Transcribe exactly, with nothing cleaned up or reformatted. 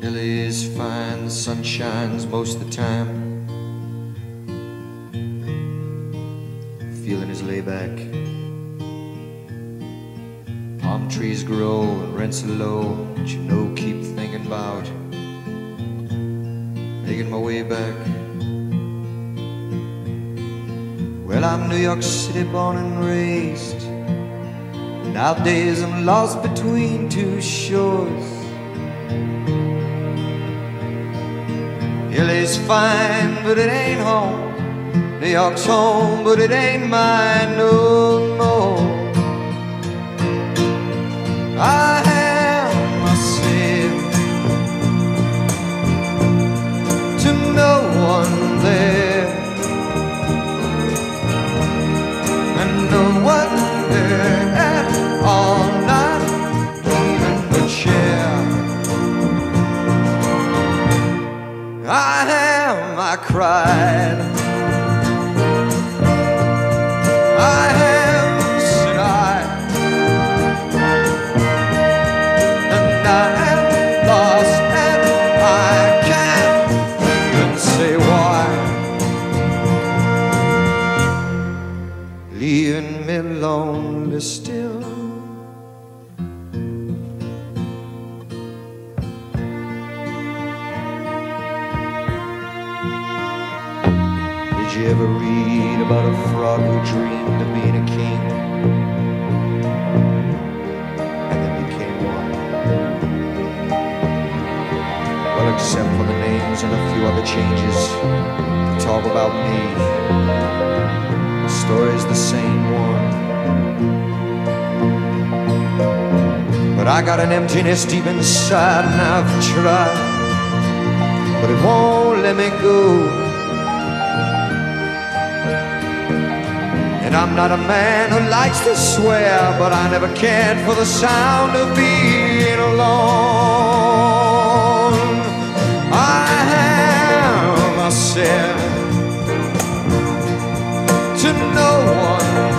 L A is fine, the sun shines most of the time. Feeling is layback. Palm trees grow and rents are low, but you know, keep thinking about making my way back. Well, I'm New York City born and raised. Nowadays I'm lost between two shores. L A's fine, but it ain't home. New York's home, but it ain't mine no more. I have myself to no one there, and no one there at all, not even the chair. I am, I cried. I am, said I, and I am lost, and I can't even say why. Leaving me lonely still. Did you ever read about a frog who dreamed of being a king and then became one? Well, except for the names and a few other changes that talk about me, the story's the same one. But I got an emptiness deep inside, and I've tried, but it won't let me go. And I'm not a man who likes to swear, but I never cared for the sound of being alone. I have myself to no one